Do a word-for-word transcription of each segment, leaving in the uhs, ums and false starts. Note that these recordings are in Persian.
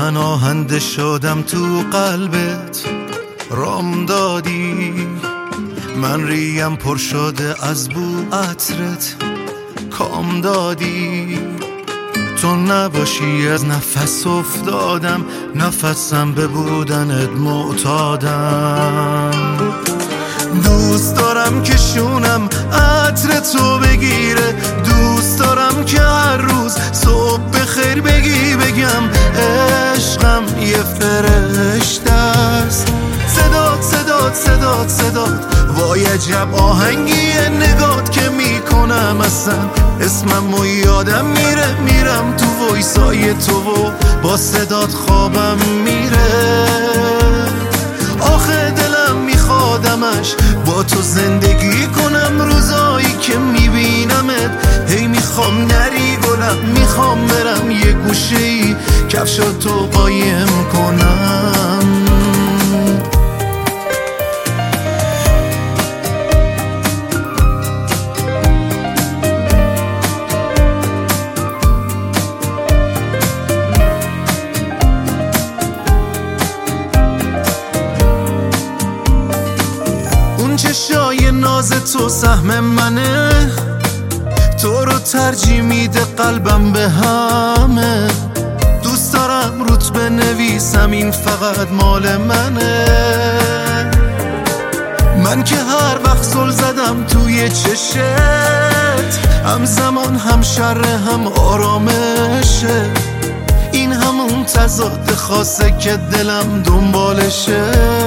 پناهنده شدم تو قلبت، رام دادی. من ریم پر شده از بو عطرت، کام دادی. تو نباشی از نفس افتادم، نفسم به بودنت معتادم. دوست دارم که شونم عطر تو بگیره، دوست دارم که هر روز صبح بخیر بگی، بگم عشقم یه فرشته است. صدات صدات صدات صدات وای عجب آهنگیه، نگات که میکنم اصلا اسمم و یادم میره، میرم تو وایسای تو و با صدات خوابم میره. آخه دلم میخوادمش با تو زندگی کنم، روزایی که میبینمت هی میخوام نری گلم، میخوام برم یه گوشه‌ای کفشاتو قایم کنم. چشای ناز تو سهم منه، تو رو ترجیح میده قلبم به همه. دوست دارم روت بنویسم این فقط مال منه. من که هر وقت زل زدم توی چشت، همزمان هم شر هم آرامشه. این همون تضاد خاصه که دلم دنبالشه.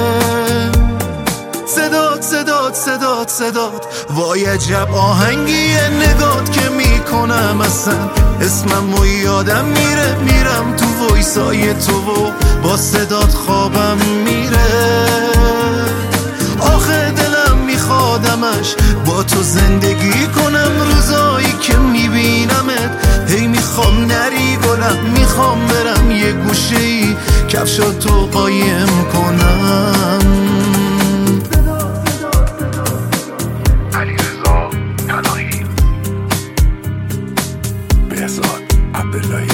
صدات صدات صدات صدات وای عجب آهنگیه، نگات که میکنم اصلا اسمم و یادم میره، میرم تو وایسای تو و با صدات خوابم میره. آخه دلم میخوادمش با تو زندگی کنم، روزایی که میبینمت هی میخوام نری گلم، میخوام برم یه گوشه‌ای کفشاتو قایم کنم. بهزاد عبداللهی